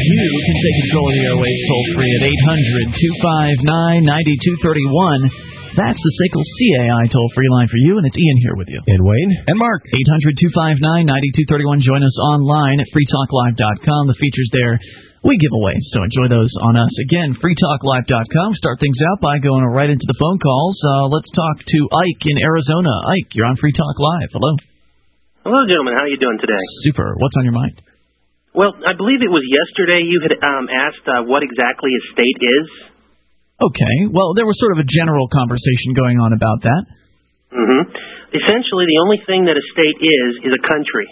You can take control of the airwaves toll-free at 800-259-9231. That's the SACL CAI toll-free line for you, and it's Ian here with you. And Wayne. And Mark. 800-259-9231. Join us online at freetalklive.com. The features there we give away, so enjoy those on us. Again, freetalklive.com. Start things out by going right into the phone calls. Let's talk to Ike in Arizona. Ike, you're on Free Talk Live. Hello. Hello, gentlemen. How are you doing today? Super. What's on your mind? Well, I believe it was yesterday you had asked what exactly a state is. Okay. Well, there was sort of a general conversation going on about that. Essentially, the only thing that a state is a country.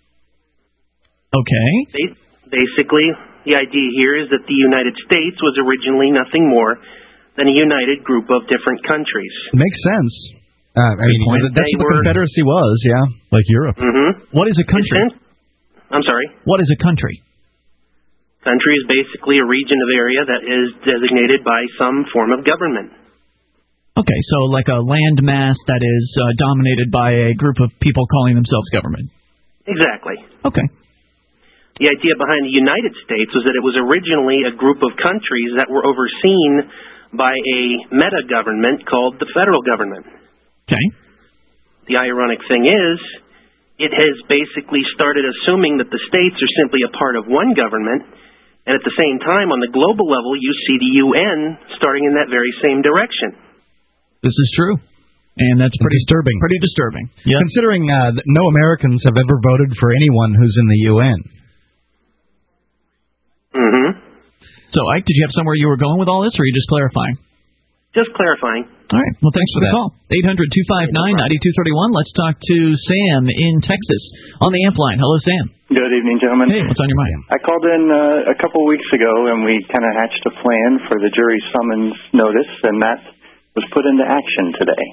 Okay. Basically, the idea here is that the United States was originally nothing more than a united group of different countries. Makes sense. That's what the Confederacy was, yeah, like Europe. What is a country? I'm sorry? What is a country? Country is basically a region of area that is designated by some form of government. Okay, so like a landmass that is dominated by a group of people calling themselves government. Exactly. Okay. The idea behind the United States was that it was originally a group of countries that were overseen by a meta-government called the federal government. Okay. The ironic thing is, it has basically started assuming that the states are simply a part of one government. And at the same time, on the global level, you see the UN starting in that very same direction. This is true. And that's pretty disturbing. Pretty disturbing. Yep. Considering that no Americans have ever voted for anyone who's in the UN. So, Ike, did you have somewhere you were going with all this, or are you just clarifying? Just clarifying. All right. Well, thanks for the call. 800-259-9231. Let's talk to Sam in Texas on the amp line. Hello, Sam. Good evening, gentlemen. Hey, what's on your mind? I called in a couple weeks ago, and we kind of hatched a plan for the jury summons notice, and that was put into action today.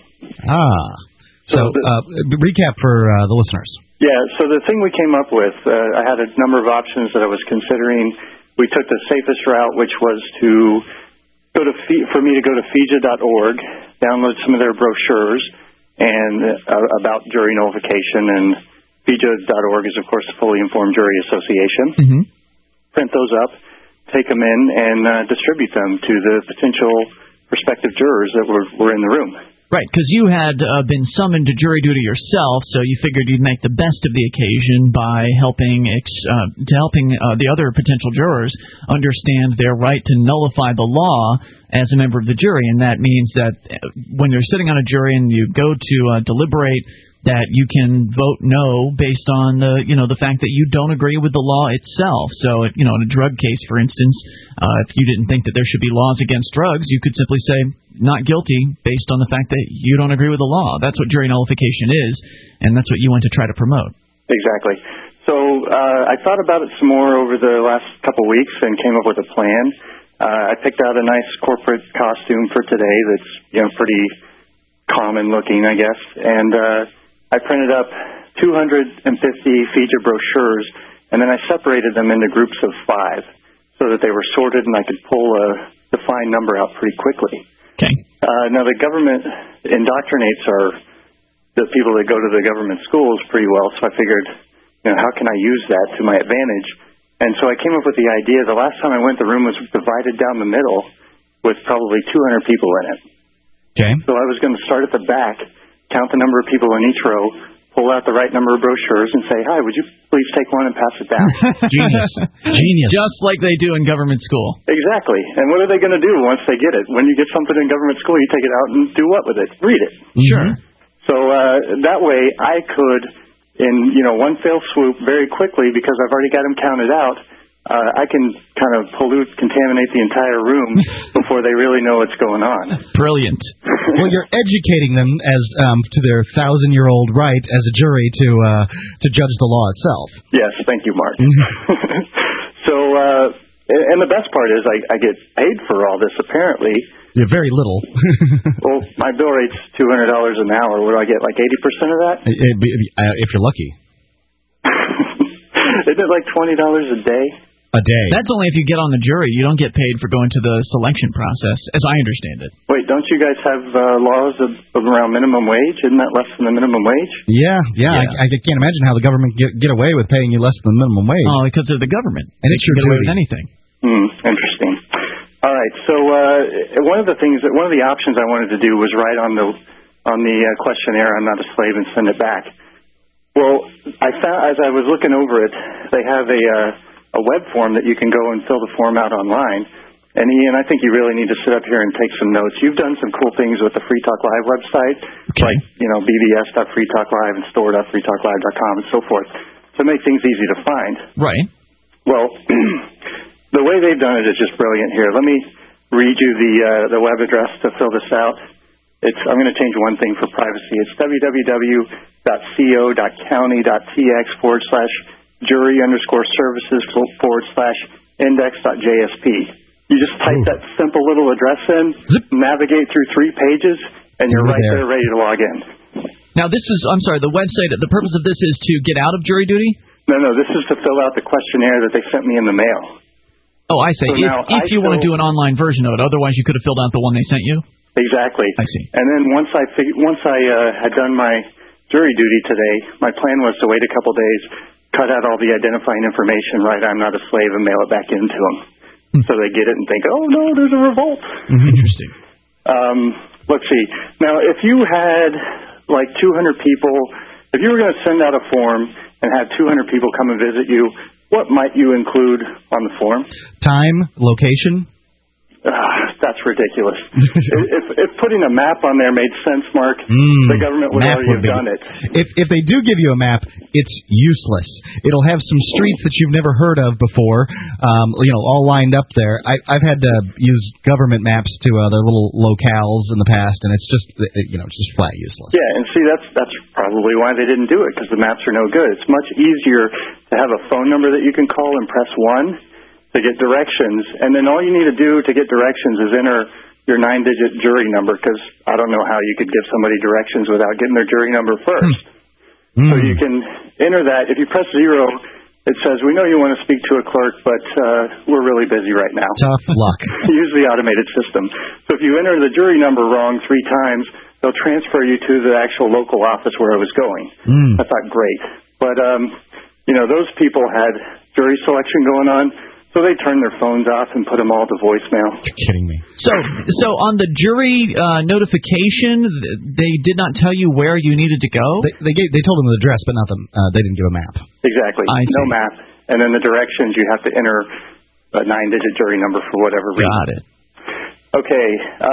So recap for the listeners. Yeah, so the thing we came up with, I had a number of options that I was considering. We took the safest route, which was for me to go to FIJA.org, download some of their brochures and about jury nullification, and FIJA.org is, of course, the Fully Informed Jury Association. Print those up, take them in, and distribute them to the potential prospective jurors that were in the room. Right, because you had been summoned to jury duty yourself, so you figured you'd make the best of the occasion by helping the other potential jurors understand their right to nullify the law as a member of the jury. And that means that when you're sitting on a jury and you go to deliberate, that you can vote no based on the fact that you don't agree with the law itself. So, in a drug case, for instance, if you didn't think that there should be laws against drugs, you could simply say not guilty based on the fact that you don't agree with the law. That's what jury nullification is, and that's what you want to try to promote. Exactly. So I thought about it some more over the last couple of weeks and came up with a plan. I picked out a nice corporate costume for today that's pretty common looking, I guess, and I printed up 250 FIJA brochures, and then I separated them into groups of 5 so that they were sorted and I could pull a defined number out pretty quickly. Okay. Now, the government indoctrinates the people that go to the government schools pretty well, so I figured, how can I use that to my advantage? And so I came up with the idea. The last time I went, the room was divided down the middle with probably 200 people in it. Okay. So I was going to start at the back, count the number of people in each row, pull out the right number of brochures, and say, hi, would you please take one and pass it down? Genius. Just like they do in government school. Exactly. And what are they going to do once they get it? When you get something in government school, you take it out and do what with it? Read it. Sure. So that way I could, in one fell swoop, very quickly, because I've already got them counted out, I can kind of contaminate the entire room before they really know what's going on. Brilliant. Well, you're educating them as to their 1,000-year-old right as a jury to judge the law itself. Yes, thank you, Mark. So, and the best part is I get paid for all this, apparently. Yeah, very little. Well, my bill rate's $200 an hour. Would I get like 80% of that? If you're lucky. Isn't it like $20 a day? a day. That's only if you get on the jury. You don't get paid for going to the selection process, as I understand it. Wait, don't you guys have laws of around minimum wage? Isn't that less than the minimum wage? Yeah. I can't imagine how the government get away with paying you less than the minimum wage. Oh, because they're the government. And it's your get away duty. with anything. Interesting. All right. So one of the options I wanted to do was write on the questionnaire, "I'm not a slave," and send it back. Well, I found as I was looking over it, they have a web form that you can go and fill the form out online. And Ian, I think you really need to sit up here and take some notes. You've done some cool things with the Free Talk Live website, like bbs.freetalklive and store.freetalklive.com and so forth, to make things easy to find. Right. Well, the way they've done it is just brilliant here. Let me read you the web address to fill this out. I'm going to change one thing for privacy. It's www.co.county.tx/jury_services/index.jsp. You just type that simple little address in, navigate through 3 pages, and you're right there ready to log in. Now, the website, the purpose of this is to get out of jury duty? No, this is to fill out the questionnaire that they sent me in the mail. Oh, I see. So if you want to do an online version of it, otherwise you could have filled out the one they sent you? Exactly. I see. And then once I had done my jury duty today, my plan was to wait a couple days, cut out all the identifying information, write "I'm not a slave," and mail it back into them. So they get it and think, "Oh, no, there's a revolt." Interesting. Let's see. Now, if you had like 200 people, if you were going to send out a form and have 200 people come and visit you, what might you include on the form? Time, location. That's ridiculous. if putting a map on there made sense, Mark, the government would already have done it. If they do give you a map, it's useless. It'll have some streets that you've never heard of before, all lined up there. I've had to use government maps to their little locales in the past, and it's just flat useless. Yeah, and see, that's probably why they didn't do it, because the maps are no good. It's much easier to have a phone number that you can call and press 1 to get directions, and then all you need to do to get directions is enter your 9-digit jury number, because I don't know how you could give somebody directions without getting their jury number first. So you can enter that. If you press 0, it says, "We know you want to speak to a clerk, but we're really busy right now." Tough luck. Use the automated system. So if you enter the jury number wrong 3 times, they'll transfer you to the actual local office where I was going. I thought, great. But, those people had jury selection going on. So they turned their phones off and put them all to voicemail. You're kidding me. So on the jury notification, they did not tell you where you needed to go? They told them the address, but not they didn't give a map. Exactly. No map. And then the directions, you have to enter a 9-digit jury number for whatever reason. Got it. Okay.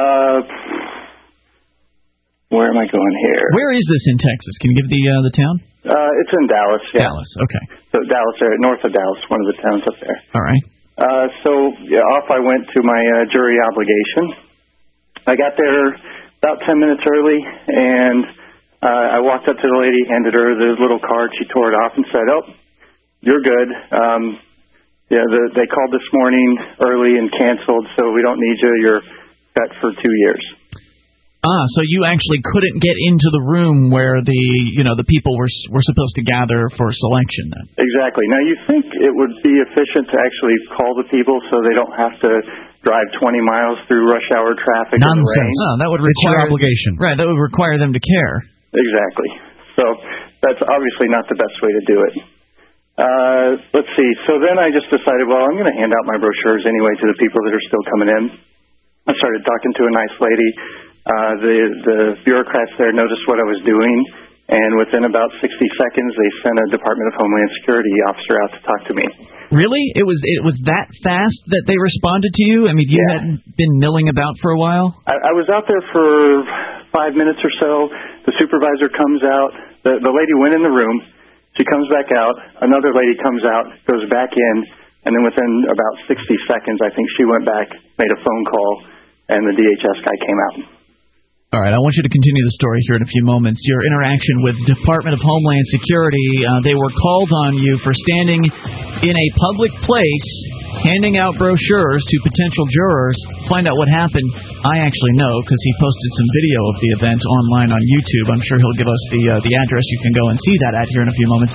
Where am I going here? Where is this in Texas? Can you give the town? It's in Dallas. Yeah. Dallas. Okay. So Dallas, north of Dallas, one of the towns up there. All right. Off I went to my jury obligation. I got there about 10 minutes early, and I walked up to the lady, handed her the little card. She tore it off and said, "Oh, you're good. They called this morning early and canceled, so we don't need you. You're set for 2 years." So you actually couldn't get into the room where the people were supposed to gather for selection then? Exactly. Now, you think it would be efficient to actually call the people so they don't have to drive 20 miles through rush hour traffic in the rain? No, that would require your obligation. Right, that would require them to care. Exactly. So that's obviously not the best way to do it. Let's see. So then I just decided, well, I'm going to hand out my brochures anyway to the people that are still coming in. I started talking to a nice lady. The bureaucrats there noticed what I was doing, and within about 60 seconds, they sent a Department of Homeland Security officer out to talk to me. Really? It was that fast that they responded to you? I mean, you hadn't been milling about for a while? I was out there for 5 minutes or so. The supervisor comes out. The lady went in the room. She comes back out. Another lady comes out, goes back in, and then within about 60 seconds, I think she went back, made a phone call, and the DHS guy came out. All right, I want you to continue the story here in a few moments. Your interaction with Department of Homeland Security, they were called on you for standing in a public place handing out brochures to potential jurors. Find out what happened. I actually know because he posted some video of the event online on YouTube. I'm sure he'll give us the address you can go and see that at here in a few moments.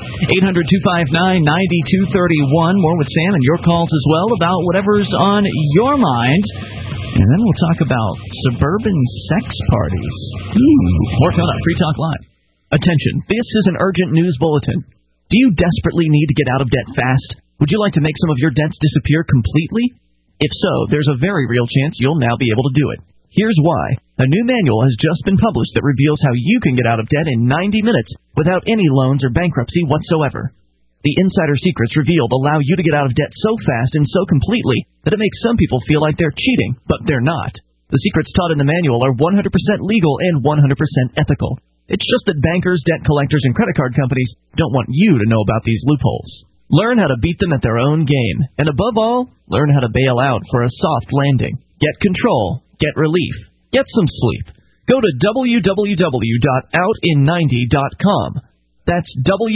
800-259-9231. More with Sam and your calls as well about whatever's on your mind. And then we'll talk about suburban sex parties. More coming up. Free Talk Live. Attention. This is an urgent news bulletin. Do you desperately need to get out of debt fast? Would you like to make some of your debts disappear completely? If so, there's a very real chance you'll now be able to do it. Here's why. A new manual has just been published that reveals how you can get out of debt in 90 minutes without any loans or bankruptcy whatsoever. The insider secrets revealed allow you to get out of debt so fast and so completely that it makes some people feel like they're cheating, but they're not. The secrets taught in the manual are 100% legal and 100% ethical. It's just that bankers, debt collectors, and credit card companies don't want you to know about these loopholes. Learn how to beat them at their own game. And above all, learn how to bail out for a soft landing. Get control. Get relief. Get some sleep. Go to www.outin90.com. That's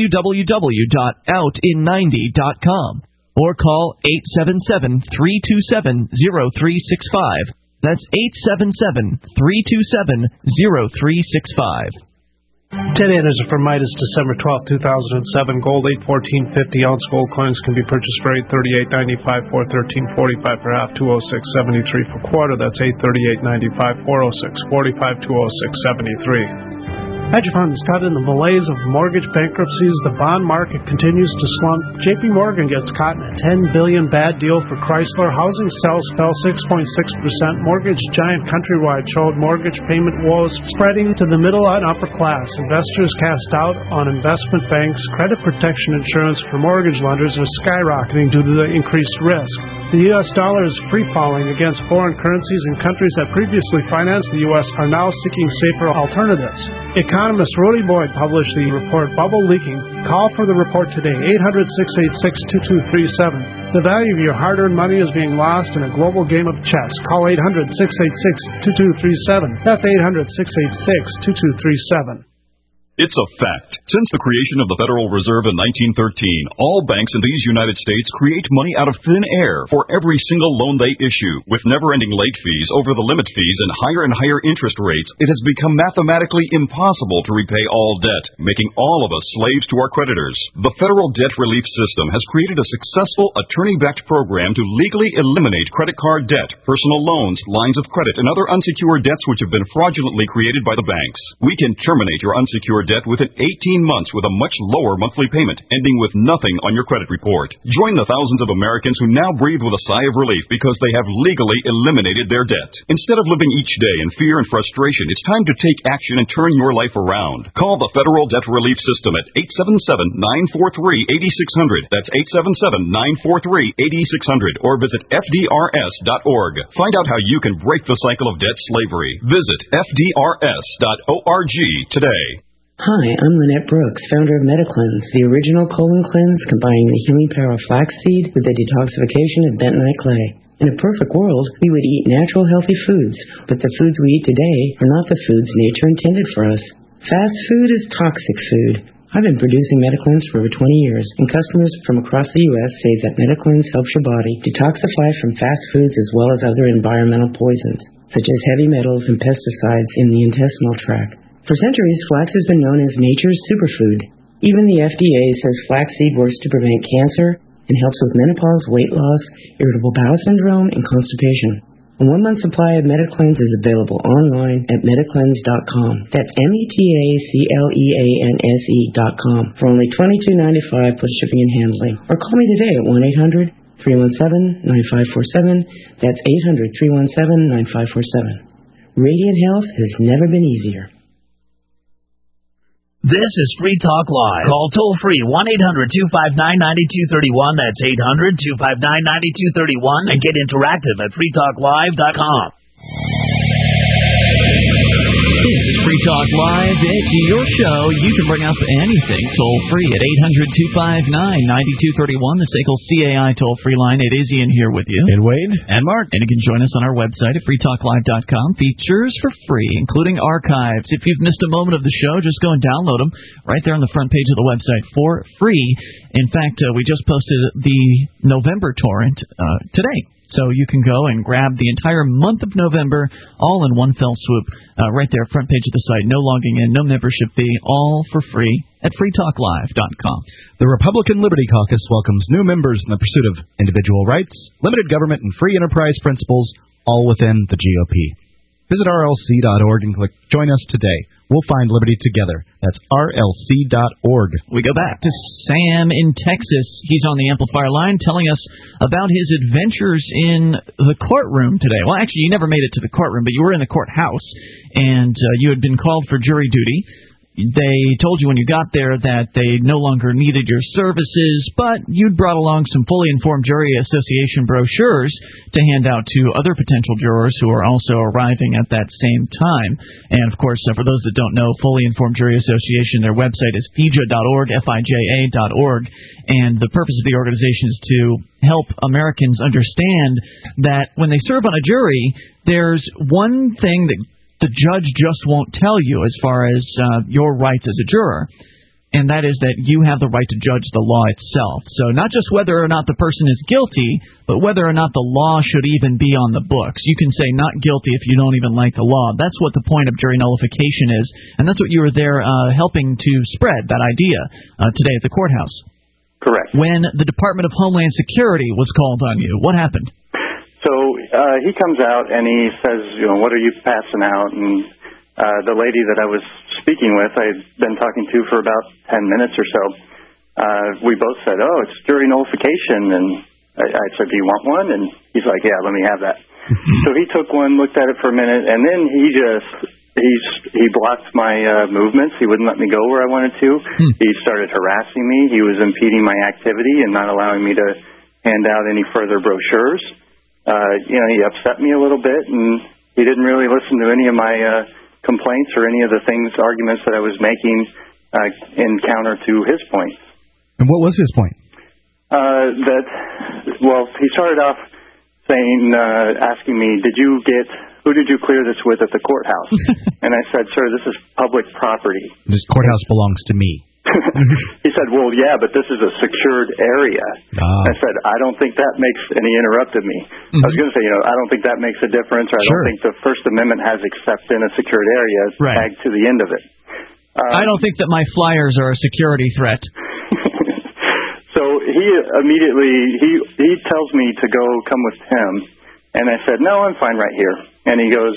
www.outin90.com. Or call 877-327-0365. That's 877-327-0365. $10 from Midas, December 12, 2007. Gold 814.50 ounce gold coins can be purchased for $838.95, for $13.45 per half, $206.73 for quarter. That's $838.95, $406.45, $206.73. Hedge funds caught in the malaise of mortgage bankruptcies. The bond market continues to slump. J.P. Morgan gets caught in a $10 billion bad deal for Chrysler. Housing sales fell 6.6%. Mortgage giant Countrywide showed mortgage payment woes spreading to the middle and upper class. Investors cast doubt on investment banks. Credit protection insurance for mortgage lenders are skyrocketing due to the increased risk. The U.S. dollar is free-falling against foreign currencies, and countries that previously financed the U.S. are now seeking safer alternatives. Economist Rudy Boyd published the report Bubble Leaking. Call for the report today, 800-686-2237. The value of your hard-earned money is being lost in a global game of chess. Call 800-686-2237. That's 800-686-2237. It's a fact. Since the creation of the Federal Reserve in 1913, all banks in these United States create money out of thin air for every single loan they issue. With never-ending late fees, over-the-limit fees, and higher interest rates, it has become mathematically impossible to repay all debt, making all of us slaves to our creditors. The Federal Debt Relief System has created a successful attorney-backed program to legally eliminate credit card debt, personal loans, lines of credit, and other unsecured debts which have been fraudulently created by the banks. We can terminate your unsecured debt within 18 months with a much lower monthly payment, ending with nothing on your credit report. Join the thousands of Americans who now breathe with a sigh of relief because they have legally eliminated their debt. Instead of living each day in fear and frustration, it's time to take action and turn your life around. Call the Federal Debt Relief System at 877-943-8600. That's 877-943-8600. Or visit FDRS.org. Find out how you can break the cycle of debt slavery. Visit FDRS.org today. Hi, I'm Lynette Brooks, founder of MetaCleanse, the original colon cleanse combining the healing power of flaxseed with the detoxification of bentonite clay. In a perfect world, we would eat natural, healthy foods, but the foods we eat today are not the foods nature intended for us. Fast food is toxic food. I've been producing MetaCleanse for over 20 years, and customers from across the U.S. say that MetaCleanse helps your body detoxify from fast foods as well as other environmental poisons, such as heavy metals and pesticides in the intestinal tract. For centuries, flax has been known as nature's superfood. Even the FDA says flaxseed works to prevent cancer and helps with menopause, weight loss, irritable bowel syndrome, and constipation. A 1-month supply of MetaCleanse is available online at metacleanse.com. That's metacleanse.com for only $22.95 plus shipping and handling. Or call me today at 1-800-317-9547. That's 800-317-9547. Radiant Health has never been easier. This is Free Talk Live. Call toll-free 1-800-259-9231. That's 800-259-9231. And get interactive at freetalklive.com. This is Free Talk Live. It's your show. You can bring up anything toll-free at 800-259-9231, the SACL CAI toll-free line. It is Ian here with you. And Wade. And Mark. And you can join us on our website at freetalklive.com. Features for free, including archives. If you've missed a moment of the show, just go and download them right there on the front page of the website for free. In fact, we just posted the November torrent today. So you can go and grab the entire month of November all in one fell swoop right there, front page of the site. No logging in, no membership fee, all for free at freetalklive.com. The Republican Liberty Caucus welcomes new members in the pursuit of individual rights, limited government, and free enterprise principles, all within the GOP. Visit rlc.org and click Join Us Today. We'll find liberty together. That's rlc.org. We go back to Sam in Texas. He's on the amplifier line telling us about his adventures in the courtroom today. Well, actually, you never made it to the courtroom, but you were in the courthouse, and you had been called for jury duty. They told you when you got there that they no longer needed your services, but you'd brought along some fully informed jury association brochures to hand out to other potential jurors who are also arriving at that same time. And, of course, for those that don't know, Fully Informed Jury Association, their website is fija.org, F-I-J-A.org, and the purpose of the organization is to help Americans understand that when they serve on a jury, there's one thing that the judge just won't tell you as far as your rights as a juror, and that is that you have the right to judge the law itself. So not just whether or not the person is guilty, but whether or not the law should even be on the books. You can say not guilty if you don't even like the law. That's what the point of jury nullification is, and that's what you were there helping to spread, that idea, today at the courthouse. Correct. When the Department of Homeland Security was called on you, what happened? So he comes out and he says, what are you passing out? And the lady that I was speaking with, I'd been talking to for about 10 minutes or so, we both said, it's jury nullification. And I said, do you want one? And he's like, yeah, let me have that. So he took one, looked at it for a minute, and then he blocked my movements. He wouldn't let me go where I wanted to. He started harassing me. He was impeding my activity and not allowing me to hand out any further brochures. He upset me a little bit, and he didn't really listen to any of my complaints or any of the arguments that I was making in counter to his points. And what was his point? He started off saying, asking me, who did you clear this with at the courthouse? And I said, sir, this is public property. This courthouse belongs to me. He said, well, yeah, but this is a secured area. I said, I don't think that makes, and he interrupted me. I was going to say, I don't think that makes a difference, or I don't think the First Amendment has except in a secured area tagged to the end of it. I don't think that my flyers are a security threat. So he immediately, he tells me to go come with him, and I said, no, I'm fine right here. And he goes,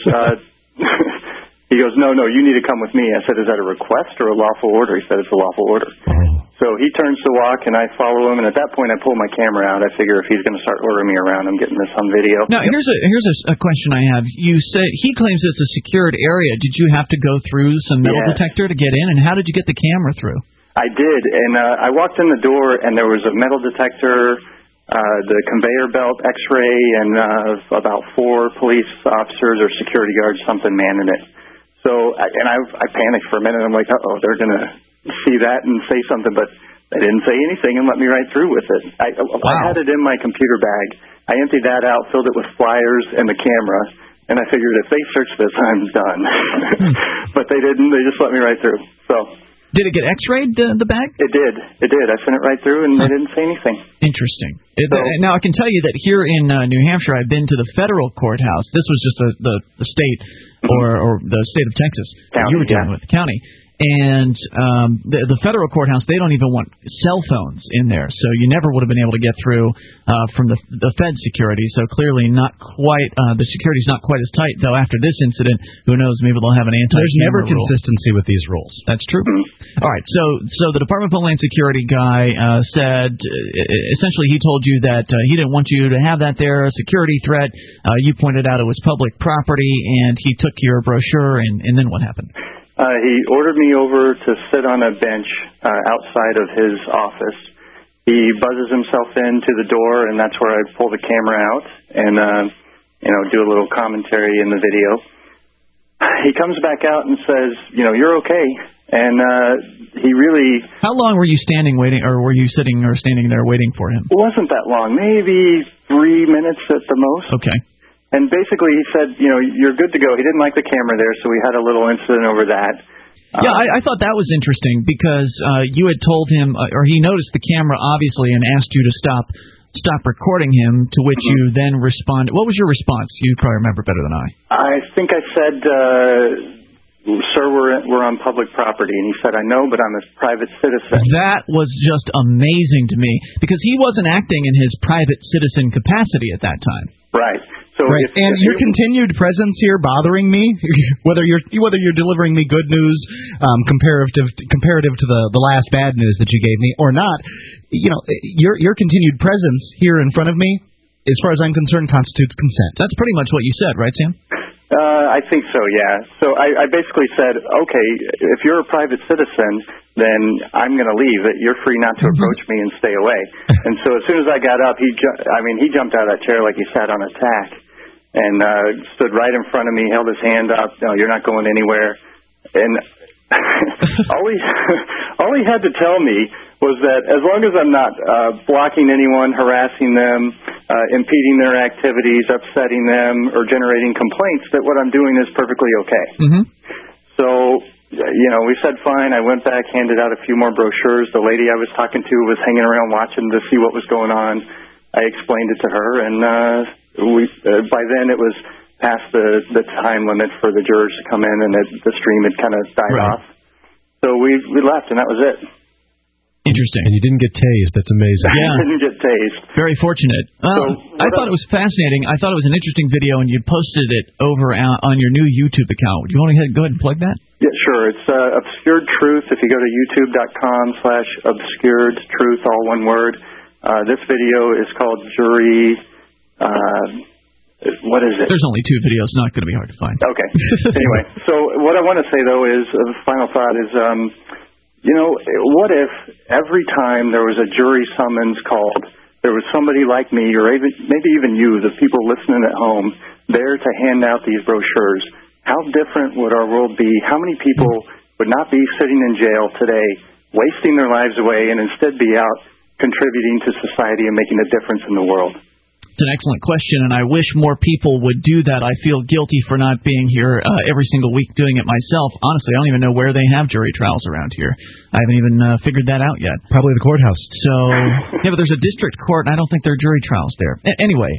no, you need to come with me. I said, is that a request or a lawful order? He said, it's a lawful order. So he turns to walk, and I follow him, and at that point I pull my camera out. I figure if he's going to start ordering me around, I'm getting this on video. Now, here's a question I have. You say he claims it's a secured area. Did you have to go through some metal detector to get in, and how did you get the camera through? I did, and I walked in the door, and there was a metal detector, the conveyor belt, X-ray, and about 4 police officers or security guards, something manning it. So, I panicked for a minute. I'm like, they're going to see that and say something, but they didn't say anything and let me right through with it. I had it in my computer bag. I emptied that out, filled it with flyers and the camera, and I figured if they search this, I'm done. But they didn't. They just let me right through. So. Did it get X-rayed, the bag? It did. I sent it right through, and they didn't say anything. Interesting. Now, I can tell you that here in New Hampshire, I've been to the federal courthouse. This was just the state or the state of Texas county, you were dealing with, the county. And the federal courthouse, they don't even want cell phones in there, so you never would have been able to get through from the Fed security. So clearly, not quite the security's not quite as tight. Though after this incident, who knows? Maybe they'll have an anti-camera There's never rule. Consistency with these rules. That's true. All right. So the Department of Homeland Security guy said essentially he told you that he didn't want you to have that there, a security threat. You pointed out it was public property, and he took your brochure. And then what happened? He ordered me over to sit on a bench outside of his office. He buzzes himself into the door, and that's where I pull the camera out and, do a little commentary in the video. he comes back out and says, you're okay. And he really... How long were you standing waiting, or were you sitting or standing there waiting for him? It wasn't that long, maybe 3 minutes at the most. Okay. And basically he said, you're good to go. He didn't like the camera there, so we had a little incident over that. Yeah, I thought that was interesting because you had told him, or he noticed the camera obviously and asked you to stop recording him, to which you then responded. What was your response? You probably remember better than I. I think I said, sir, we're on public property. And he said, I know, but I'm a private citizen. That was just amazing to me because he wasn't acting in his private citizen capacity at that time. Right. So right. And your continued presence here bothering me, whether you're delivering me good news, comparative to the last bad news that you gave me, or not, your continued presence here in front of me, as far as I'm concerned, constitutes consent. That's pretty much what you said, right, Sam? I think so, yeah. So I basically said, okay, if you're a private citizen, then I'm going to leave. You're free not to approach me and stay away. And so as soon as I got up, he jumped out of that chair like he sat on a tack and stood right in front of me, held his hand up. No, you're not going anywhere. And all he had to tell me was that as long as I'm not blocking anyone, harassing them, impeding their activities, upsetting them, or generating complaints, that what I'm doing is perfectly okay. Mm-hmm. So, we said fine. I went back, handed out a few more brochures. The lady I was talking to was hanging around watching to see what was going on. I explained it to her, and by then it was past the time limit for the jurors to come in, and the stream had kind of died off. So we left, and that was it. Interesting. And you didn't get tased. That's amazing. Yeah. I didn't get tased. Very fortunate. I thought it was fascinating. I thought it was an interesting video, and you posted it over on your new YouTube account. Do you want to go ahead and plug that? Yeah, sure. It's Obscured Truth. If you go to youtube.com/obscuredtruth, all one word. This video is called Jury... what is it? There's only 2 videos. Not going to be hard to find. Okay. Anyway, so what I want to say, though, is the final thought is... what if every time there was a jury summons called, there was somebody like me, or maybe even you, the people listening at home, there to hand out these brochures? How different would our world be? How many people would not be sitting in jail today, wasting their lives away, and instead be out contributing to society and making a difference in the world? It's an excellent question, and I wish more people would do that. I feel guilty for not being here every single week doing it myself. Honestly, I don't even know where they have jury trials around here. I haven't even figured that out yet. Probably the courthouse. So, yeah, but there's a district court, and I don't think there are jury trials there. Anyway,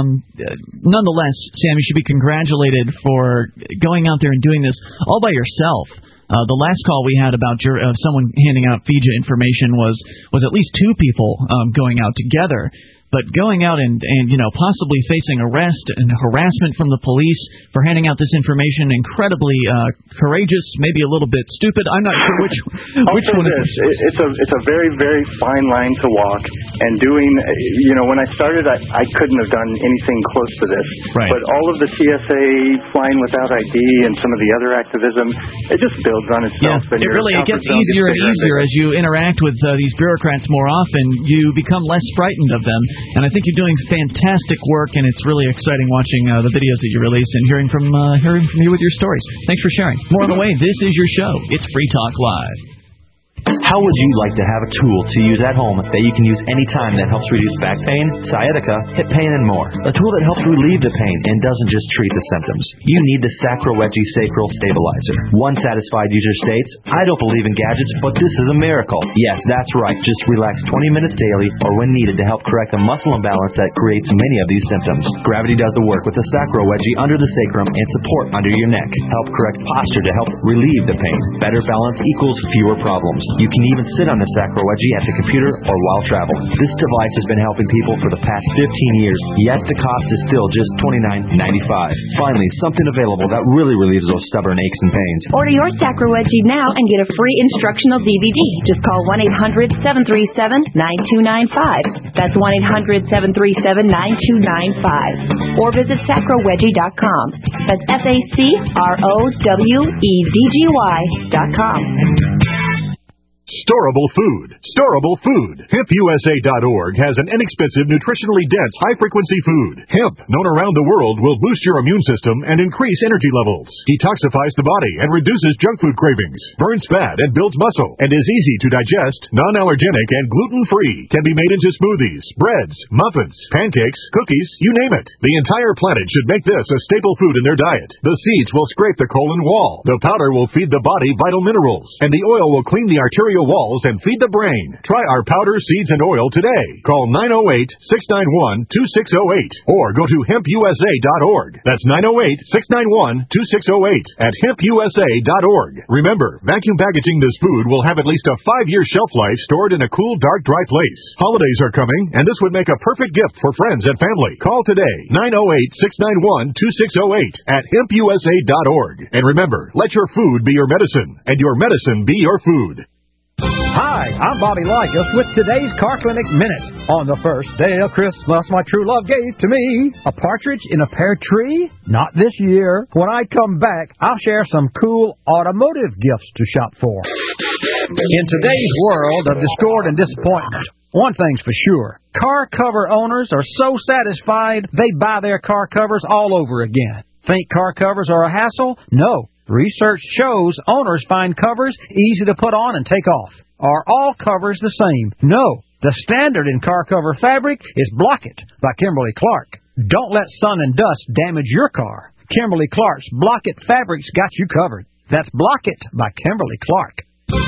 nonetheless, Sam, you should be congratulated for going out there and doing this all by yourself. The last call we had about someone handing out FIJA information was at least 2 people going out together. But going out and possibly facing arrest and harassment from the police for handing out this information, incredibly courageous, maybe a little bit stupid. I'm not sure which one it is. It's a very, very fine line to walk. And doing, when I started, I couldn't have done anything close to this. Right. But all of the TSA flying without ID and some of the other activism, it just builds on itself. Yeah, it gets easier and easier as you interact with these bureaucrats more often. You become less frightened of them. And I think you're doing fantastic work, and it's really exciting watching the videos that you release and hearing from you with your stories. Thanks for sharing. More on the way. This is your show. It's Free Talk Live. How would you like to have a tool to use at home that you can use anytime that helps reduce back pain, sciatica, hip pain, and more? A tool that helps relieve the pain and doesn't just treat the symptoms. You need the Sacroweggee Sacral Stabilizer. One satisfied user states, I don't believe in gadgets, but this is a miracle. Yes, that's right. Just relax 20 minutes daily or when needed to help correct the muscle imbalance that creates many of these symptoms. Gravity does the work with the Sacroweggee under the sacrum and support under your neck. Help correct posture to help relieve the pain. Better balance equals fewer problems. You can even sit on the Sacroweggee at the computer or while traveling. This device has been helping people for the past 15 years, yet the cost is still just $29.95. Finally, something available that really relieves those stubborn aches and pains. Order your Sacroweggee now and get a free instructional DVD. Just call 1-800-737-9295. That's 1-800-737-9295. Or visit sacroweggee.com. That's SACROWEDGY.com. Storable food. Storable food. HempUSA.org has an inexpensive, nutritionally dense, high-frequency food. Hemp, known around the world, will boost your immune system and increase energy levels, detoxifies the body and reduces junk food cravings, burns fat and builds muscle, and is easy to digest, non-allergenic, and gluten-free. Can be made into smoothies, breads, muffins, pancakes, cookies, you name it. The entire planet should make this a staple food in their diet. The seeds will scrape the colon wall. The powder will feed the body vital minerals, and the oil will clean the arterial walls and feed the brain. Try our powder, seeds, and oil today. Call 908-691-2608 or go to hempusa.org. That's 908-691-2608 at hempusa.org. Remember, vacuum packaging this food will have at least a 5-year shelf life stored in a cool, dark, dry place. Holidays are coming, and this would make a perfect gift for friends and family. Call today, 908-691-2608 at hempusa.org. And remember, let your food be your medicine, and your medicine be your food. Hi, I'm Bobby Likas with today's Car Clinic Minute. On the first day of Christmas, my true love gave to me a partridge in a pear tree. Not this year. When I come back, I'll share some cool automotive gifts to shop for. In today's world of discord and disappointment, one thing's for sure. Car cover owners are so satisfied they buy their car covers all over again. Think car covers are a hassle? No. Research shows owners find covers easy to put on and take off. Are all covers the same? No. The standard in car cover fabric is Block-It by Kimberly-Clark. Don't let sun and dust damage your car. Kimberly-Clark's Block-It fabrics got you covered. That's Block-It by Kimberly-Clark.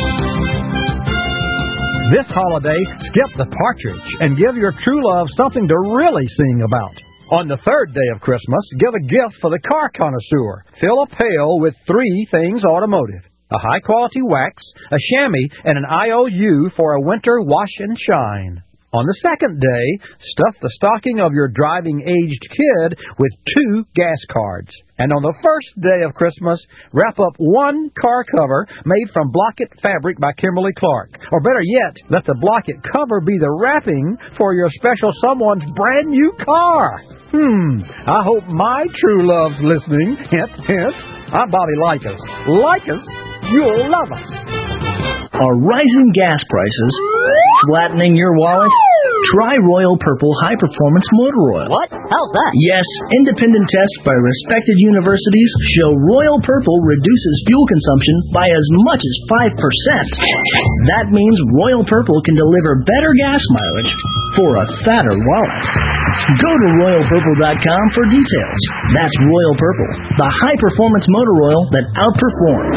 This holiday, skip the partridge and give your true love something to really sing about. On the third day of Christmas, give a gift for the car connoisseur. Fill a pail with 3 things automotive. A high-quality wax, a chamois, and an IOU for a winter wash and shine. On the second day, stuff the stocking of your driving-aged kid with 2 gas cards. And on the first day of Christmas, wrap up 1 car cover made from Block-It fabric by Kimberly-Clark. Or better yet, let the Block-It cover be the wrapping for your special someone's brand new car. I hope my true love's listening. Hint, hint. I'm Bobby Likas. Like us, you'll love us. Are rising gas prices flattening your wallet? Try Royal Purple High Performance Motor Oil. What? How's that? Yes, independent tests by respected universities show Royal Purple reduces fuel consumption by as much as 5%. That means Royal Purple can deliver better gas mileage for a fatter wallet. Go to RoyalPurple.com for details. That's Royal Purple, the high-performance motor oil that outperforms.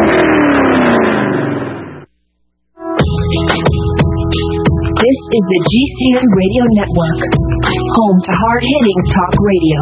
This is the GCN Radio Network, home to hard-hitting talk radio.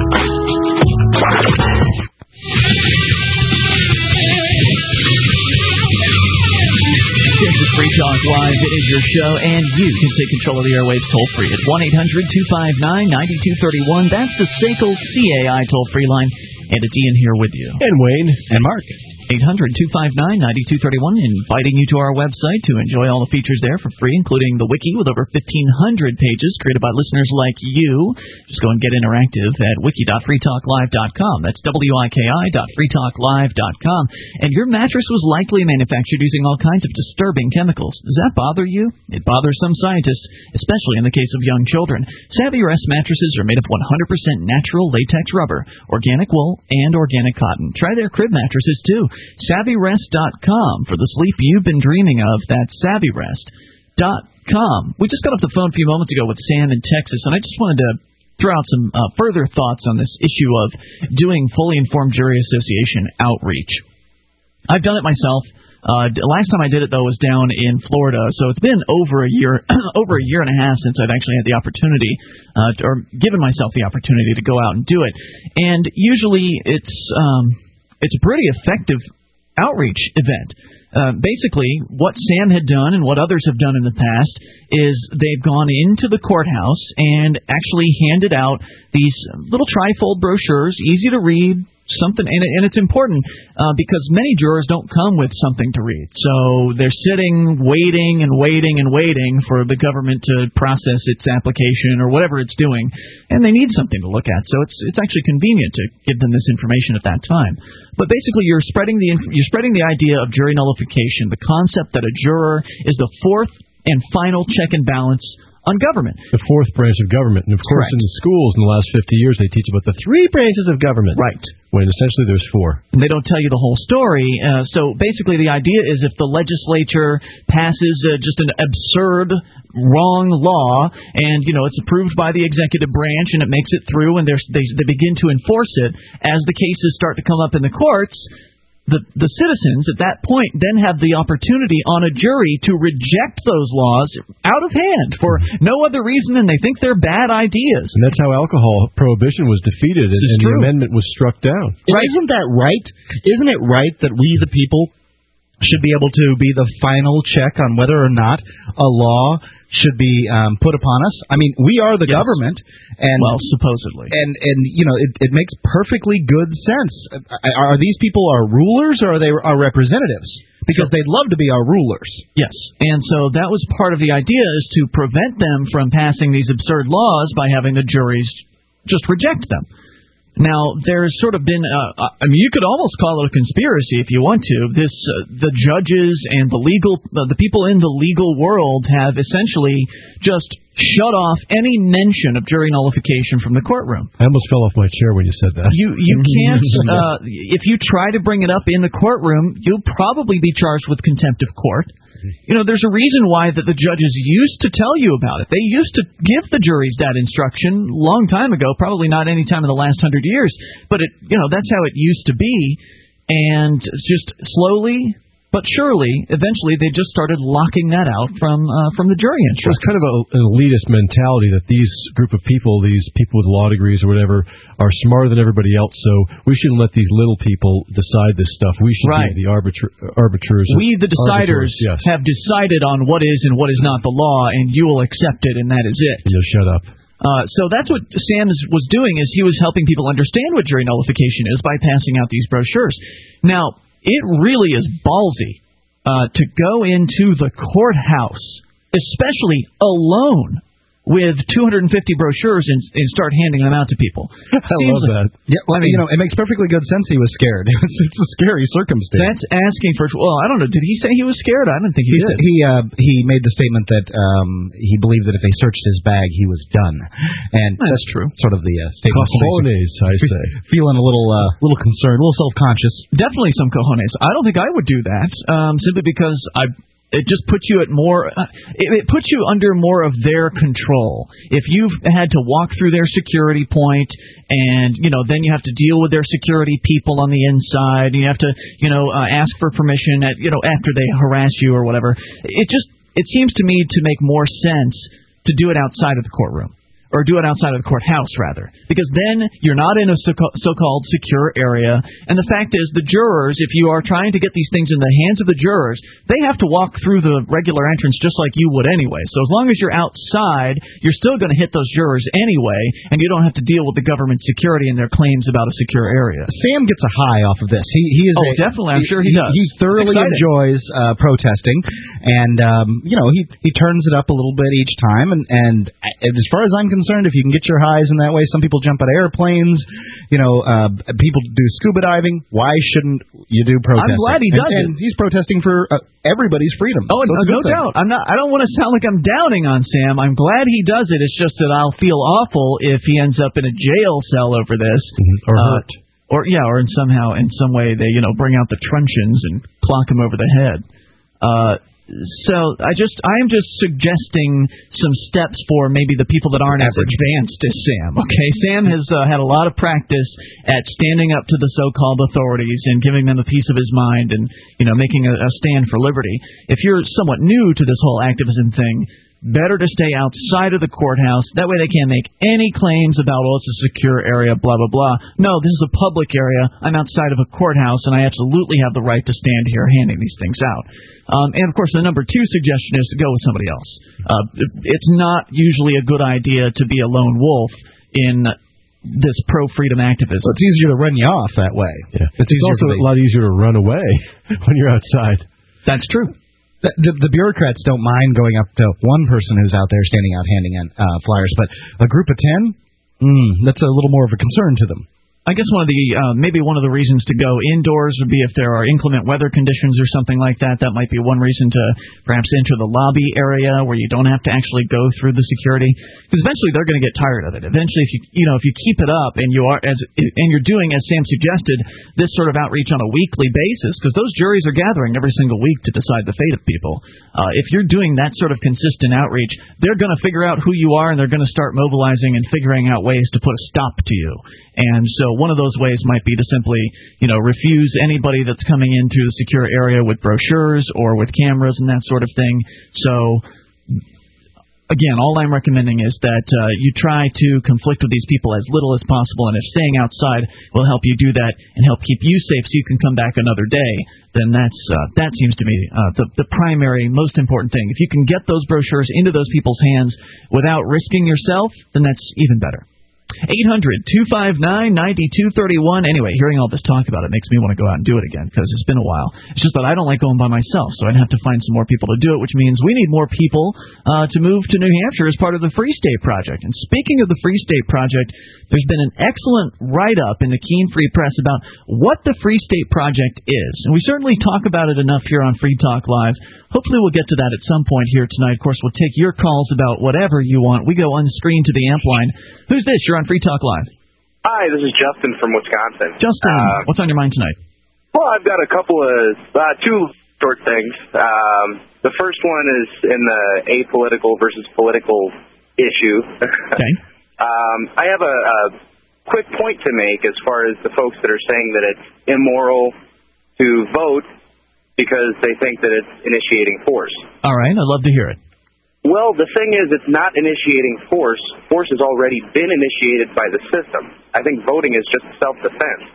This is Free Talk Live. It is your show, and you can take control of the airwaves toll-free at 1-800-259-9231. That's the SACL CAI toll-free line, and it's Ian here with you. And Wayne. And Mark. 800-259-9231, inviting you to our website to enjoy all the features there for free, including the wiki with over 1,500 pages created by listeners like you. Just go and get interactive at wiki.freetalklive.com. That's wiki.freetalklive.com. And your mattress was likely manufactured using all kinds of disturbing chemicals. Does that bother you? It bothers some scientists, especially in the case of young children. Savvy Rest mattresses are made of 100% natural latex rubber, organic wool, and organic cotton. Try their crib mattresses, too. SavvyRest.com for the sleep you've been dreaming of. That's SavvyRest.com. We just got off the phone a few moments ago with Sam in Texas, and I just wanted to throw out some further thoughts on this issue of doing fully informed jury association outreach. I've done it myself. Last time I did it, though, was down in Florida, so it's been over a year and a half since I've actually had the opportunity, or given myself the opportunity to go out and do it. And usually it's a pretty effective outreach event. Basically, what Sam had done and what others have done in the past is they've gone into the courthouse and actually handed out these little trifold brochures, easy to read, something, and it's important because many jurors don't come with something to read. So they're sitting, waiting for the government to process its application or whatever it's doing, and they need something to look at. So it's actually convenient to give them this information at that time. But basically, you're spreading the idea of jury nullification, the concept that a juror is the fourth and final check and balance on government. The fourth branch of government. And, of course, in the schools in the last 50 years, they teach about the three branches of government. Right. When essentially there's four. And they don't tell you the whole story. So basically the idea is if the legislature passes just an absurd, wrong law, and, it's approved by the executive branch and it makes it through and they begin to enforce it, as the cases start to come up in the courts, the citizens at that point then have the opportunity on a jury to reject those laws out of hand for no other reason than they think they're bad ideas. And that's how alcohol prohibition was defeated, and the amendment was struck down. Right. Isn't that right? Isn't it right that we, the people, should be able to be the final check on whether or not a law should be put upon us? I mean, we are the government, and supposedly, and it makes perfectly good sense. Are these people our rulers, or are they our representatives? Because they'd love to be our rulers. Yes, and so that was part of the idea, is to prevent them from passing these absurd laws by having the juries just reject them. Now, there's sort of been, you could almost call it a conspiracy if you want to. The judges and the people in the legal world have essentially just shut off any mention of jury nullification from the courtroom. I almost fell off my chair when you said that. You can't, if you try to bring it up in the courtroom, you'll probably be charged with contempt of court. There's a reason why that the judges used to tell you about it. They used to give the juries that instruction a long time ago, probably not any time in the last 100 years, but that's how it used to be, and just slowly but surely, eventually, they just started locking that out from the jury instructions. It's kind of an elitist mentality that these group of people, these people with law degrees or whatever, are smarter than everybody else, so we shouldn't let these little people decide this stuff. We should be the arbiters. We, the deciders, have decided on what is and what is not the law, and you will accept it, and that is it. And shut up. So that's what Sam was doing, is he was helping people understand what jury nullification is by passing out these brochures. Now, it really is ballsy to go into the courthouse, especially alone, with 250 brochures and start handing them out to people. I love that. Yeah, well, it makes perfectly good sense he was scared. It's a scary circumstance. That's asking for... Well, I don't know. Did he say he was scared? I don't think he did. He made the statement that he believed that if they searched his bag, he was done. And that's true. Sort of the statement. Cojones, I say. Feeling a little concerned, a little self-conscious. Definitely some cojones. I don't think I would do that, simply because it just puts you at more. It puts you under more of their control. If you've had to walk through their security point, and then you have to deal with their security people on the inside, and you have to ask for permission after they harass you or whatever. It seems to me to make more sense to do it outside of the courtroom. Or do it outside of the courthouse, rather. Because then you're not in a so-called secure area. And the fact is, the jurors, if you are trying to get these things in the hands of the jurors, they have to walk through the regular entrance just like you would anyway. So as long as you're outside, you're still going to hit those jurors anyway, and you don't have to deal with the government security and their claims about a secure area. Sam gets a high off of this. He is definitely. I'm sure he does. He thoroughly enjoys protesting, and he turns it up a little bit each time. And as far as I'm concerned, if you can get your highs in that way, some people jump out of airplanes, people do scuba diving. Why shouldn't you do protesting? I'm glad he does and he's protesting for everybody's freedom. Oh, no doubt. I don't want to sound like I'm downing on Sam. I'm glad he does it. It's just that I'll feel awful if he ends up in a jail cell over this. Or hurt. Or in some way they bring out the truncheons and clock him over the head. So I am just suggesting some steps for maybe the people that aren't as advanced as Sam. Okay, Sam has had a lot of practice at standing up to the so-called authorities and giving them a piece of his mind and making a stand for liberty. If you're somewhat new to this whole activism thing, better to stay outside of the courthouse. That way they can't make any claims about, it's a secure area, blah, blah, blah. No, this is a public area. I'm outside of a courthouse, and I absolutely have the right to stand here handing these things out. And, of course, the number 2 suggestion is to go with somebody else. It's not usually a good idea to be a lone wolf in this pro-freedom activism. Well, it's easier to run you off that way. Yeah. It's also a lot easier to run away when you're outside. That's true. The bureaucrats don't mind going up to one person who's out there standing out handing in flyers, but a group of 10, that's a little more of a concern to them. I guess maybe one of the reasons to go indoors would be if there are inclement weather conditions or something like that. That might be one reason to perhaps enter the lobby area where you don't have to actually go through the security, because eventually they're going to get tired of it. Eventually, if you keep it up and you're doing, as Sam suggested, this sort of outreach on a weekly basis, because those juries are gathering every single week to decide the fate of people. If you're doing that sort of consistent outreach, they're going to figure out who you are and they're going to start mobilizing and figuring out ways to put a stop to you. And so one of those ways might be to simply, refuse anybody that's coming into the secure area with brochures or with cameras and that sort of thing. So, again, all I'm recommending is that you try to conflict with these people as little as possible, and if staying outside will help you do that and help keep you safe so you can come back another day, then that seems to me the primary, most important thing. If you can get those brochures into those people's hands without risking yourself, then that's even better. 800-259-9231. Anyway, hearing all this talk about it makes me want to go out and do it again, because it's been a while. It's just that I don't like going by myself, so I'd have to find some more people to do it, which means we need more people to move to New Hampshire as part of the Free State Project. And speaking of the Free State Project, there's been an excellent write-up in the Keene Free Press about what the Free State Project is. And we certainly talk about it enough here on Free Talk Live. Hopefully we'll get to that at some point here tonight. Of course, we'll take your calls about whatever you want. We go unscreened to the amp line. Who's this? You're on Free Talk Live. Hi, this is Justin from Wisconsin. Justin, what's on your mind tonight? Well, I've got a couple of two short things. The first one is in the apolitical versus political issue. Okay. I have a quick point to make as far as the folks that are saying that it's immoral to vote because they think that it's initiating force. All right, I'd love to hear it. Well, the thing is, it's not initiating force. Force has already been initiated by the system. I think voting is just self-defense.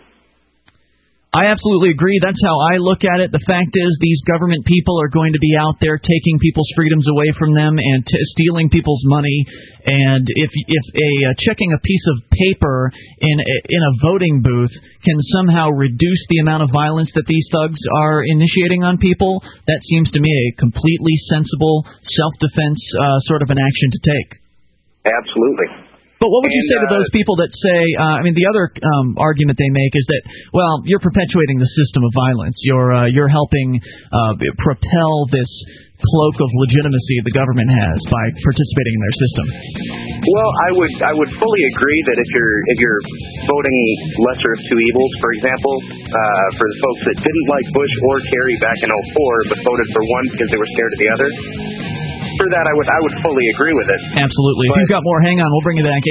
I absolutely agree. That's how I look at it. The fact is, these government people are going to be out there taking people's freedoms away from them and stealing people's money. And if checking a piece of paper in a voting booth can somehow reduce the amount of violence that these thugs are initiating on people, that seems to me a completely sensible self-defense sort of an action to take. Absolutely. But what would you say to those people that say, the other argument they make is that, well, you're perpetuating the system of violence. You're helping propel this cloak of legitimacy the government has by participating in their system. Well, I would fully agree that if you're voting lesser of two evils, for example, for the folks that didn't like Bush or Kerry back in 2004 but voted for one because they were scared of the other, for that, I would fully agree with it. Absolutely. If you've got more, hang on. We'll bring you back.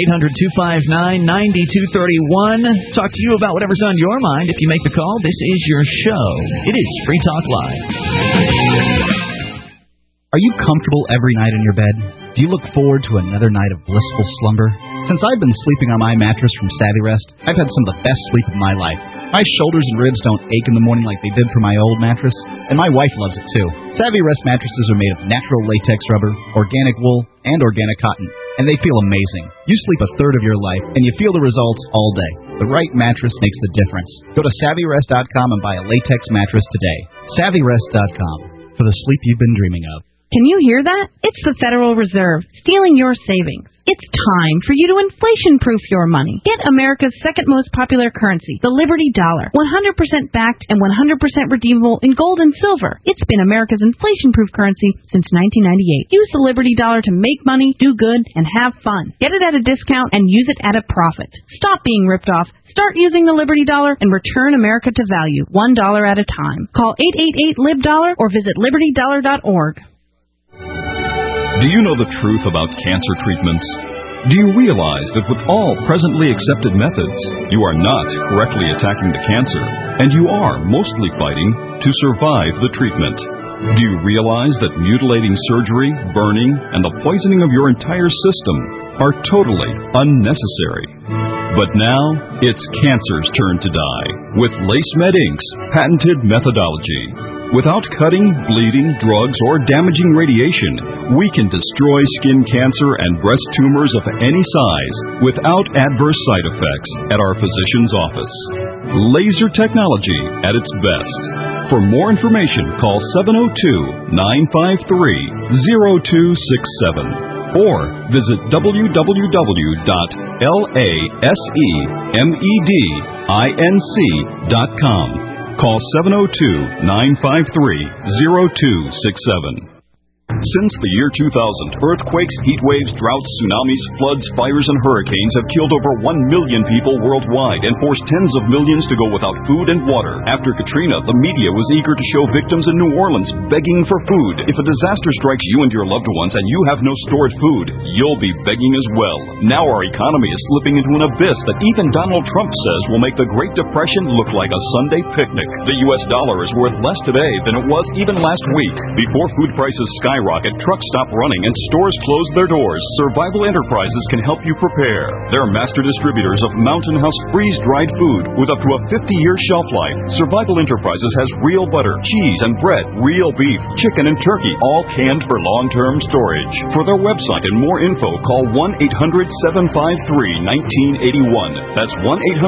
800-259-9231. Talk to you about whatever's on your mind. If you make the call, this is your show. It is Free Talk Live. Are you comfortable every night in your bed? Do you look forward to another night of blissful slumber? Since I've been sleeping on my mattress from Savvy Rest, I've had some of the best sleep of my life. My shoulders and ribs don't ache in the morning like they did for my old mattress, and my wife loves it too. Savvy Rest mattresses are made of natural latex rubber, organic wool, and organic cotton, and they feel amazing. You sleep a third of your life, and you feel the results all day. The right mattress makes the difference. Go to SavvyRest.com and buy a latex mattress today. SavvyRest.com, for the sleep you've been dreaming of. Can you hear that? It's the Federal Reserve stealing your savings. It's time for you to inflation-proof your money. Get America's second most popular currency, the Liberty Dollar. 100% backed and 100% redeemable in gold and silver. It's been America's inflation-proof currency since 1998. Use the Liberty Dollar to make money, do good, and have fun. Get it at a discount and use it at a profit. Stop being ripped off. Start using the Liberty Dollar and return America to value, $1 at a time. Call 888-LIB-DOLLAR or visit libertydollar.org. Do you know the truth about cancer treatments? Do you realize that with all presently accepted methods, you are not correctly attacking the cancer, and you are mostly fighting to survive the treatment? Do you realize that mutilating surgery, burning, and the poisoning of your entire system are totally unnecessary? But now, it's cancer's turn to die with LaceMed Inc.'s patented methodology. Without cutting, bleeding, drugs, or damaging radiation, we can destroy skin cancer and breast tumors of any size without adverse side effects at our physician's office. Laser technology at its best. For more information, call 702-953-0267 or visit www.lasemedinc.com. Call 702-953-0267. Since the year 2000, earthquakes, heat waves, droughts, tsunamis, floods, fires, and hurricanes have killed over 1 million people worldwide and forced tens of millions to go without food and water. After Katrina, the media was eager to show victims in New Orleans begging for food. If a disaster strikes you and your loved ones and you have no stored food, you'll be begging as well. Now our economy is slipping into an abyss that even Donald Trump says will make the Great Depression look like a Sunday picnic. The U.S. dollar is worth less today than it was even last week. Before food prices skyrocket, trucks stop running, and stores close their doors, Survival Enterprises can help you prepare. They're master distributors of Mountain House freeze-dried food with up to a 50-year shelf life. Survival Enterprises has real butter, cheese, and bread, real beef, chicken, and turkey, all canned for long-term storage. For their website and more info, call 1-800-753-1981. That's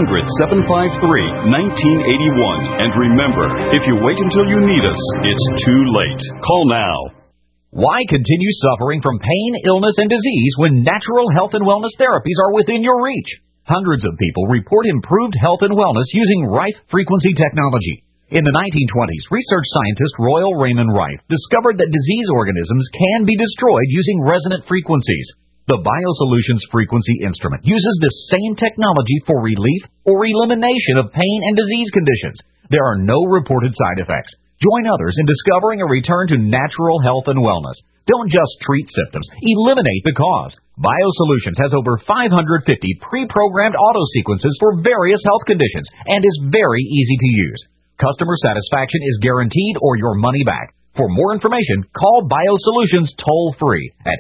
1-800-753-1981. And remember, if you wait until you need us, it's too late. Call now. Why continue suffering from pain, illness, and disease when natural health and wellness therapies are within your reach? Hundreds of people report improved health and wellness using Rife frequency technology. In the 1920s, research scientist Royal Raymond Rife discovered that disease organisms can be destroyed using resonant frequencies. The BioSolutions frequency instrument uses this same technology for relief or elimination of pain and disease conditions. There are no reported side effects. Join others in discovering a return to natural health and wellness. Don't just treat symptoms, eliminate the cause. BioSolutions has over 550 pre-programmed auto sequences for various health conditions and is very easy to use. Customer satisfaction is guaranteed or your money back. For more information, call BioSolutions toll-free at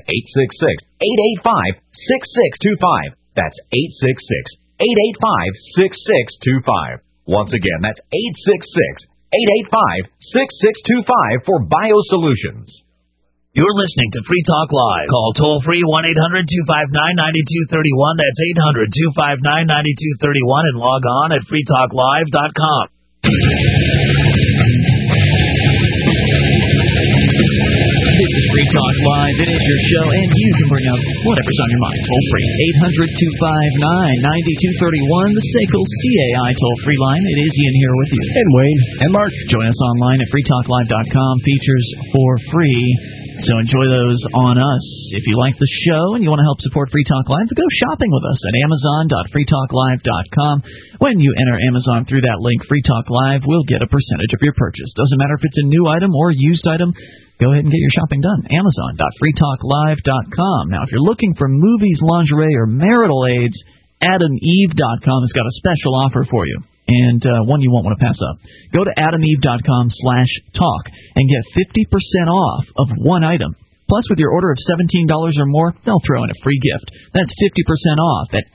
866-885-6625. That's 866-885-6625. Once again, that's 866-885-6625 for BioSolutions. You're listening to Free Talk Live. Call toll-free 1-800-259-9231. That's 800-259-9231 and log on at freetalklive.com. This is Free Talk Live. It is your show, and you can bring up whatever's on your mind. Toll-free, 800-259-9231, the SACL CAI toll-free line. It is Ian here with you. And Wayne. And Mark. Join us online at freetalklive.com. Features for free. So enjoy those on us. If you like the show and you want to help support Free Talk Live, go shopping with us at amazon.freetalklive.com. When you enter Amazon through that link, Free Talk Live will get a percentage of your purchase. Doesn't matter if it's a new item or a used item. Go ahead and get your shopping done. Amazon.freetalklive.com. Now, if you're looking for movies, lingerie, or marital aids, AdamEve.com has got a special offer for you. And one you won't want to pass up. Go to AdamEve.com/talk and get 50% off of one item. Plus, with your order of $17 or more, they'll throw in a free gift. That's 50% off at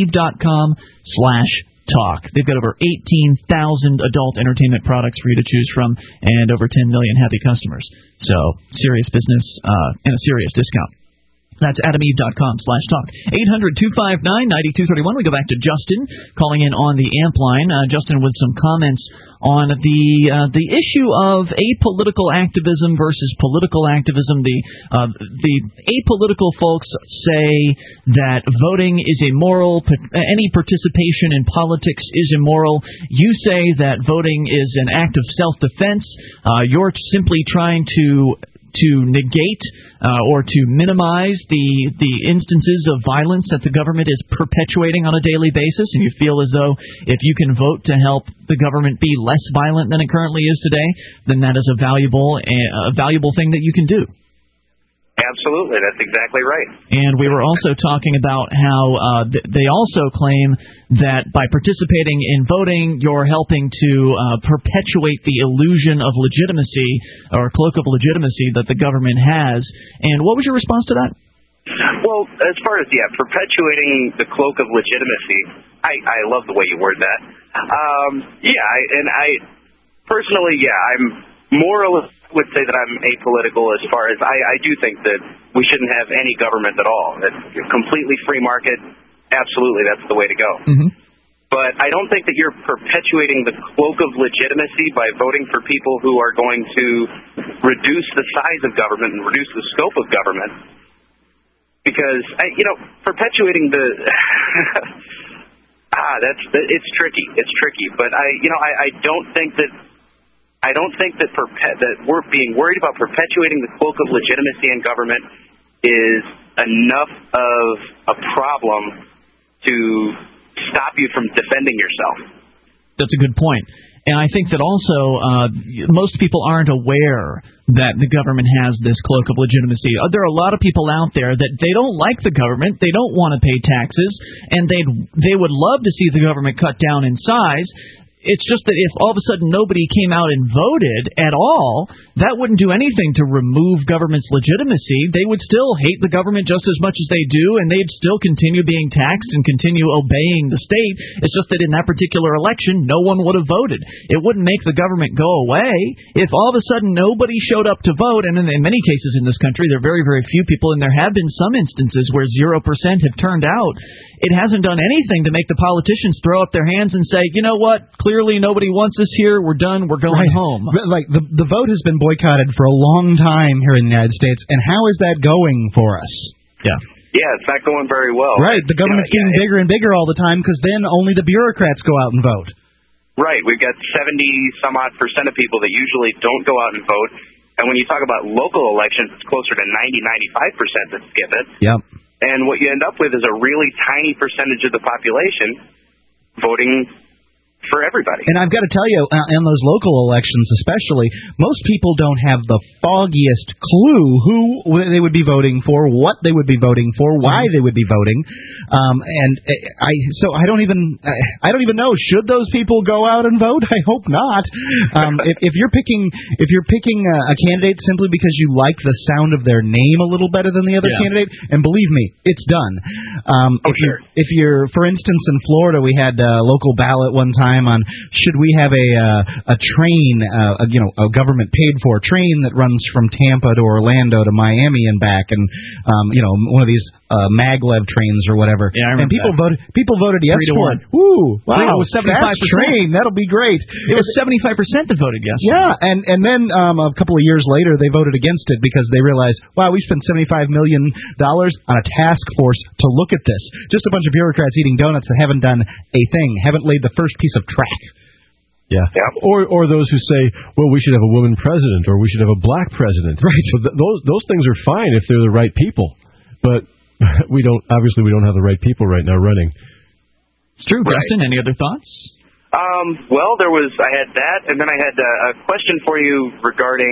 AdamEve.com/talk. They've got over 18,000 adult entertainment products for you to choose from and over 10 million happy customers. So, serious business and a serious discount. That's AdamEve.com/talk. 800-259-9231. We go back to Justin calling in on the amp line. Justin with some comments on the issue of apolitical activism versus political activism. The apolitical folks say that voting is immoral. Any participation in politics is immoral. You say that voting is an act of self-defense. You're simply trying to negate or to minimize the instances of violence that the government is perpetuating on a daily basis, and you feel as though if you can vote to help the government be less violent than it currently is today, then that is a valuable thing that you can do. Absolutely, that's exactly right. And we were also talking about how they also claim that by participating in voting, you're helping to perpetuate the illusion of legitimacy or cloak of legitimacy that the government has. And what was your response to that? Well, as far as, perpetuating the cloak of legitimacy, I love the way you word that. Personally, I'm more or less would say that I'm apolitical as far as I do think that we shouldn't have any government at all. That completely free market, absolutely, that's the way to go. Mm-hmm. But I don't think that you're perpetuating the cloak of legitimacy by voting for people who are going to reduce the size of government and reduce the scope of government. Because, perpetuating the... it's tricky. It's tricky. But I don't think that that we're being worried about perpetuating the cloak of legitimacy in government is enough of a problem to stop you from defending yourself. That's a good point. And I think that also most people aren't aware that the government has this cloak of legitimacy. There are a lot of people out there that they don't like the government, they don't want to pay taxes, and they would love to see the government cut down in size. It's just that if all of a sudden nobody came out and voted at all, that wouldn't do anything to remove government's legitimacy. They would still hate the government just as much as they do, and they'd still continue being taxed and continue obeying the state. It's just that in that particular election, no one would have voted. It wouldn't make the government go away. If all of a sudden nobody showed up to vote, and in many cases in this country, there are very, very few people, and there have been some instances where 0% have turned out, it hasn't done anything to make the politicians throw up their hands and say, you know what, clearly nobody wants us here, we're done, we're going home. Like, the vote has been boycotted for a long time here in the United States, and how is that going for us? Yeah. Yeah, it's not going very well. Right, the government's getting bigger and bigger all the time because then only the bureaucrats go out and vote. Right, we've got 70-some-odd% of people that usually don't go out and vote, and when you talk about local elections, it's closer to 90-95% that skip it. Yep. And what you end up with is a really tiny percentage of the population voting for everybody. And I've got to tell you, in those local elections especially, most people don't have the foggiest clue who they would be voting for, what they would be voting for, why they would be voting. So I don't even know, should those people go out and vote? I hope not. If you're picking a candidate simply because you like the sound of their name a little better than the other candidate, and believe me, it's done. If you're, for instance, in Florida, we had a local ballot one time on should we have a train, a government paid for train that runs from Tampa to Orlando to Miami and back, and one of these maglev trains or whatever. Yeah, I remember and people voted yes for it. Woo! Wow, it was 75% train. That'll be great. It was 75% that voted yes. Yeah, and then a couple of years later they voted against it because they realized, wow, we spent $75 million on a task force to look at this. Just a bunch of bureaucrats eating donuts that haven't done a thing, haven't laid the first piece of track. Yeah. Or those who say, well, we should have a woman president or we should have a black president. Right. So those things are fine if they're the right people, but we don't have the right people right now running. It's true. Preston, any other thoughts? Well, I had that, and then I had a question for you regarding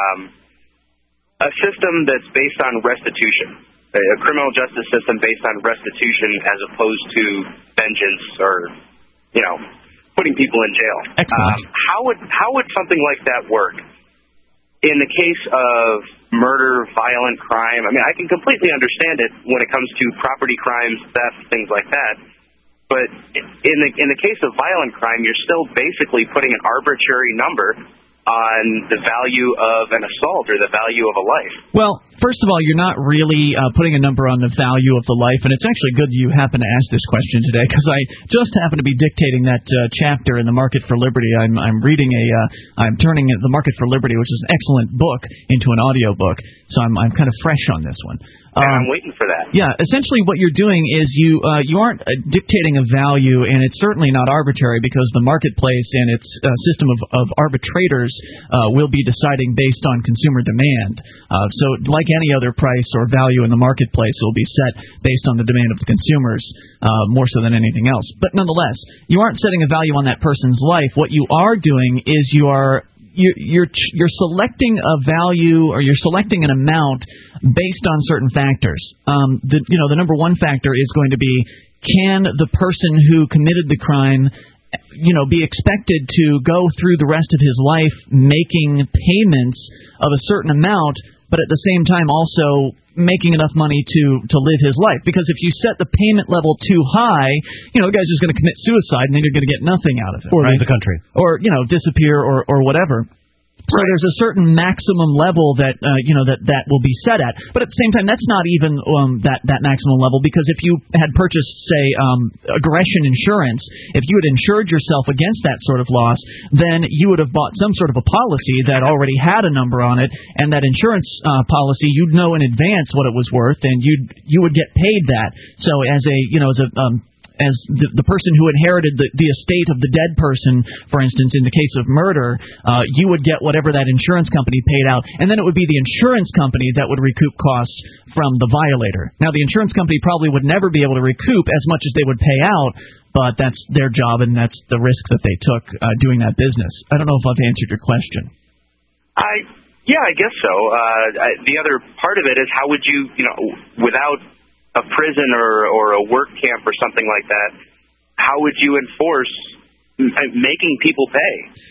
a system that's based on restitution, a criminal justice system based on restitution as opposed to vengeance or, putting people in jail. Excellent. How would something like that work in the case of murder, violent crime? I mean, I can completely understand it when it comes to property crimes, theft, things like that. But in the case of violent crime, you're still basically putting an arbitrary number on the value of an assault or the value of a life. Well, first of all, you're not really putting a number on the value of the life, and it's actually good you happen to ask this question today because I just happen to be dictating that chapter in The Market for Liberty. I'm reading I'm turning The Market for Liberty, which is an excellent book, into an audio book, so I'm kind of fresh on this one. I'm waiting for that. Yeah, essentially what you're doing is you aren't dictating a value, and it's certainly not arbitrary because the marketplace and its system of arbitrators will be deciding based on consumer demand. So like any other price or value in the marketplace, it will be set based on the demand of the consumers more so than anything else. But nonetheless, you aren't setting a value on that person's life. What you are doing is you're selecting a value or you're selecting an amount based on certain factors. The number one factor is going to be, can the person who committed the crime be expected to go through the rest of his life making payments of a certain amount, but at the same time also making enough money to live his life? Because if you set the payment level too high, the guy's just going to commit suicide and then you're going to get nothing out of it. Or leave the country. Or, disappear or whatever. So there's a certain maximum level that that will be set at. But at the same time, that's not even that maximum level, because if you had purchased, say, aggression insurance, if you had insured yourself against that sort of loss, then you would have bought some sort of a policy that already had a number on it, and that insurance policy, you'd know in advance what it was worth, and you would get paid that. So as the person who inherited the estate of the dead person, for instance, in the case of murder, you would get whatever that insurance company paid out, and then it would be the insurance company that would recoup costs from the violator. Now, the insurance company probably would never be able to recoup as much as they would pay out, but that's their job, and that's the risk that they took doing that business. I don't know if I've answered your question. Yeah, I guess so. The other part of it is, how would you, without a prison or a work camp or something like that, how would you enforce making people pay?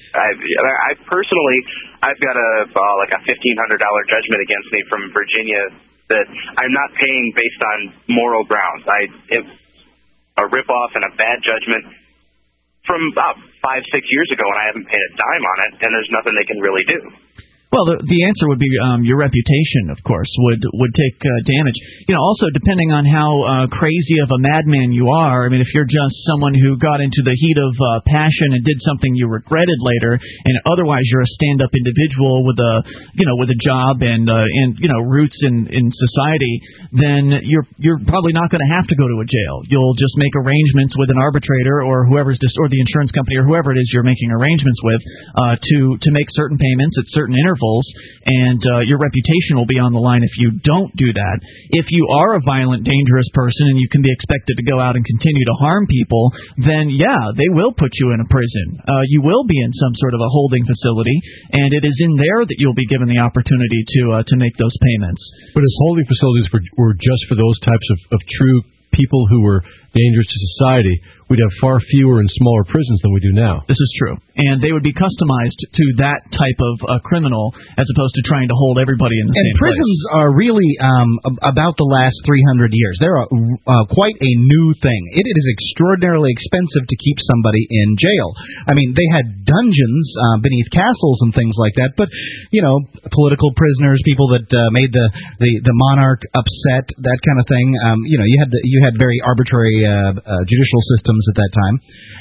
I personally, I've got a $1,500 judgment against me from Virginia that I'm not paying based on moral grounds. It's a ripoff and a bad judgment from about 5-6 years ago, and I haven't paid a dime on it, and there's nothing they can really do. Well, the answer would be your reputation, of course, would take damage. Also depending on how crazy of a madman you are. I mean, if you're just someone who got into the heat of passion and did something you regretted later, and otherwise you're a stand-up individual with a job and roots in society, then you're probably not going to have to go to a jail. You'll just make arrangements with an arbitrator or or the insurance company or whoever it is you're making arrangements with to make certain payments at certain intervals. And your reputation will be on the line if you don't do that. If you are a violent, dangerous person and you can be expected to go out and continue to harm people, then, yeah, they will put you in a prison. You will be in some sort of a holding facility, and it is in there that you'll be given the opportunity to make those payments. But as holding facilities were just for those types of true people who were dangerous to society, we'd have far fewer and smaller prisons than we do now. This is true. And they would be customized to that type of criminal as opposed to trying to hold everybody in the same place. And prisons are really about the last 300 years. They're quite a new thing. It is extraordinarily expensive to keep somebody in jail. I mean, they had dungeons beneath castles and things like that, but, political prisoners, people that made the monarch upset, that kind of thing. You had very arbitrary judicial systems at that time.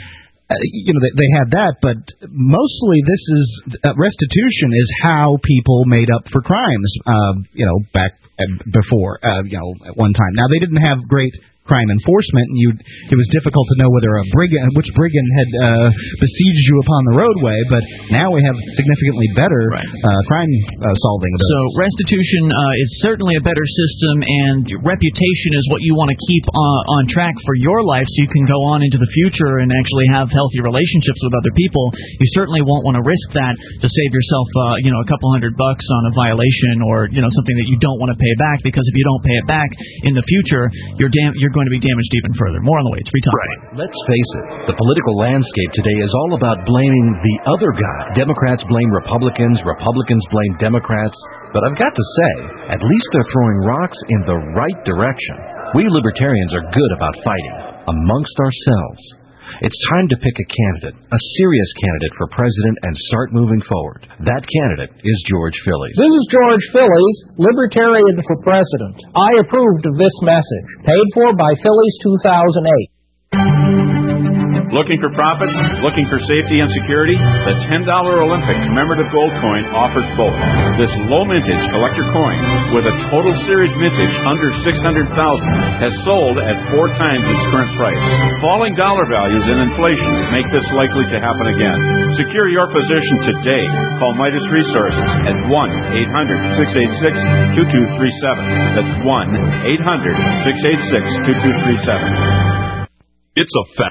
They had that, but mostly this is restitution is how people made up for crimes. Back before, at one time. Now they didn't have great crime enforcement, and it was difficult to know whether which brigand had besieged you upon the roadway, but now we have significantly better crime solving abilities. So restitution is certainly a better system, and reputation is what you want to keep on track for your life so you can go on into the future and actually have healthy relationships with other people. You certainly won't want to risk that to save yourself a couple $100 on a violation or something that you don't want to pay back, because if you don't pay it back in the future, you're going to be damaged even further. More on the way. It's Free Talk. Right. Let's face it, the political landscape today is all about blaming the other guy. Democrats blame Republicans, Republicans blame Democrats. But I've got to say, at least they're throwing rocks in the right direction. We libertarians are good about fighting amongst ourselves. It's time to pick a candidate, a serious candidate for president, and start moving forward. That candidate is George Phillies. This is George Phillies, Libertarian for President. I approved of this message. Paid for by Phillies 2008. Looking for profit? Looking for safety and security? The $10 Olympic commemorative gold coin offers both. This low mintage collector coin with a total series mintage under $600,000 has sold at 4 times its current price. Falling dollar values and inflation make this likely to happen again. Secure your position today. Call Midas Resources at 1-800-686-2237. That's 1-800-686-2237. It's a fact.